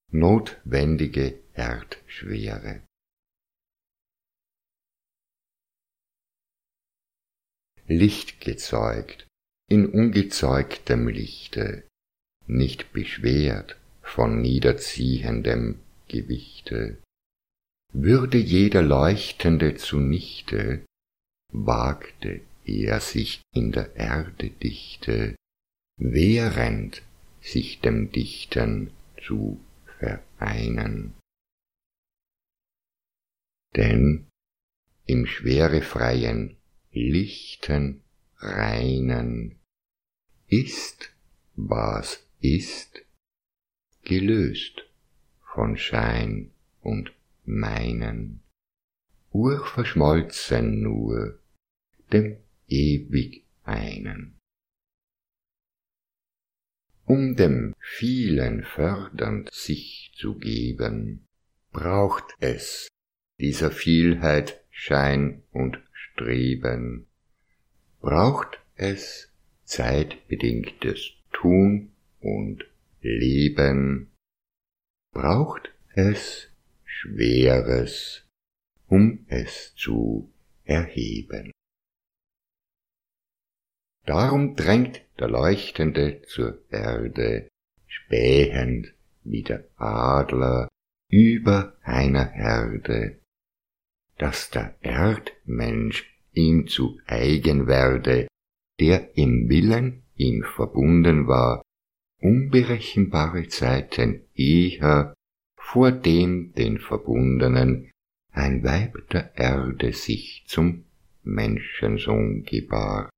notwendige Erdschwere. Licht gezeugt, in ungezeugtem Lichte, nicht beschwert von niederziehendem Gewichte, würde jeder Leuchtende zunichte, wagte er sich in der Erde Dichte, während sich dem Dichten zu vereinen. Denn im schwerefreien, lichten, reinen ist, was ist, gelöst von Schein und Meinen, urverschmolzen nur dem ewig Einen. Um dem Vielen fördernd sich zu geben, braucht es dieser Vielheit Schein und Streben, braucht es zeitbedingtes Tun und Leben, braucht es Schweres, um es zu erheben. Darum drängt der Leuchtende zur Erde, spähend wie der Adler über einer Herde, dass der Erdmensch ihm zu eigen werde, der im Willen ihm verbunden war, unberechenbare Zeiten eher, vor dem den Verbundenen ein Weib der Erde sich zum Menschensohn gebar.